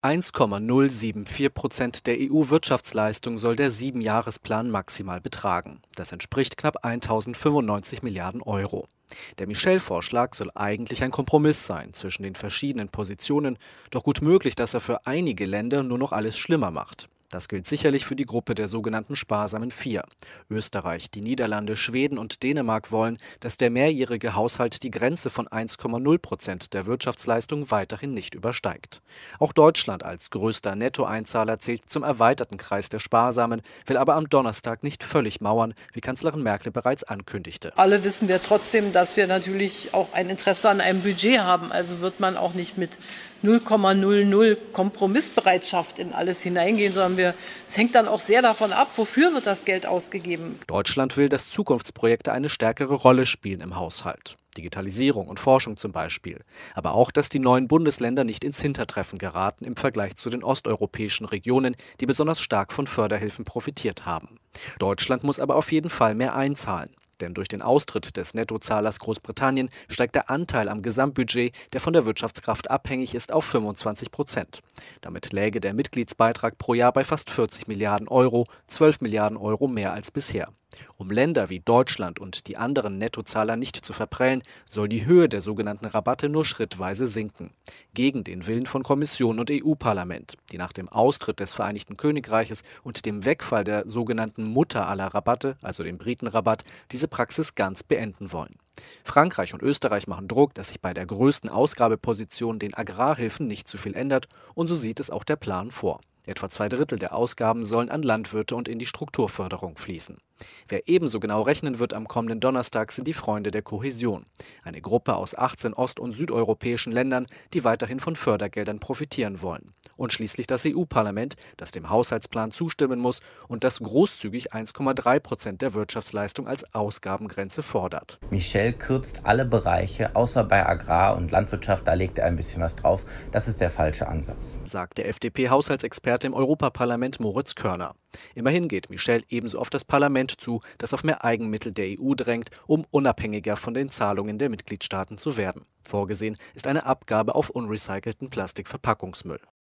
1,074% der EU-Wirtschaftsleistung soll der 7-Jahresplan maximal betragen. Das entspricht knapp 1.095 Milliarden Euro. Der Michel-Vorschlag soll eigentlich ein Kompromiss sein zwischen den verschiedenen Positionen, doch gut möglich, dass er für einige Länder nur noch alles schlimmer macht. Das gilt sicherlich für die Gruppe der sogenannten sparsamen Vier. Österreich, die Niederlande, Schweden und Dänemark wollen, dass der mehrjährige Haushalt die Grenze von 1,0% der Wirtschaftsleistung weiterhin nicht übersteigt. Auch Deutschland als größter Nettoeinzahler zählt zum erweiterten Kreis der Sparsamen, will aber am Donnerstag nicht völlig mauern, wie Kanzlerin Merkel bereits ankündigte. Alle wissen wir trotzdem, dass wir natürlich auch ein Interesse an einem Budget haben. Also wird man auch nicht mit 0,00 Kompromissbereitschaft in alles hineingehen, sondern es hängt dann auch sehr davon ab, wofür wird das Geld ausgegeben. Deutschland will, dass Zukunftsprojekte eine stärkere Rolle spielen im Haushalt. Digitalisierung und Forschung zum Beispiel. Aber auch, dass die neuen Bundesländer nicht ins Hintertreffen geraten im Vergleich zu den osteuropäischen Regionen, die besonders stark von Förderhilfen profitiert haben. Deutschland muss aber auf jeden Fall mehr einzahlen. Denn durch den Austritt des Nettozahlers Großbritannien steigt der Anteil am Gesamtbudget, der von der Wirtschaftskraft abhängig ist, auf 25%. Damit läge der Mitgliedsbeitrag pro Jahr bei fast 40 Milliarden Euro, 12 Milliarden Euro mehr als bisher. Um Länder wie Deutschland und die anderen Nettozahler nicht zu verprellen, soll die Höhe der sogenannten Rabatte nur schrittweise sinken. Gegen den Willen von Kommission und EU-Parlament, die nach dem Austritt des Vereinigten Königreiches und dem Wegfall der sogenannten Mutter aller Rabatte, also dem Britenrabatt, diese Praxis ganz beenden wollen. Frankreich und Österreich machen Druck, dass sich bei der größten Ausgabeposition, den Agrarhilfen, nicht zu viel ändert, und so sieht es auch der Plan vor. Etwa 2/3 der Ausgaben sollen an Landwirte und in die Strukturförderung fließen. Wer ebenso genau rechnen wird am kommenden Donnerstag, sind die Freunde der Kohäsion. Eine Gruppe aus 18 ost- und südeuropäischen Ländern, die weiterhin von Fördergeldern profitieren wollen. Und schließlich das EU-Parlament, das dem Haushaltsplan zustimmen muss und das großzügig 1,3% der Wirtschaftsleistung als Ausgabengrenze fordert. Michel kürzt alle Bereiche, außer bei Agrar und Landwirtschaft, da legt er ein bisschen was drauf. Das ist der falsche Ansatz, sagt der FDP-Haushaltsexperte im Europaparlament Moritz Körner. Immerhin geht Michel ebenso auf das Parlament zu, das auf mehr Eigenmittel der EU drängt, um unabhängiger von den Zahlungen der Mitgliedstaaten zu werden. Vorgesehen ist eine Abgabe auf unrecycelten Plastikverpackungsmüll.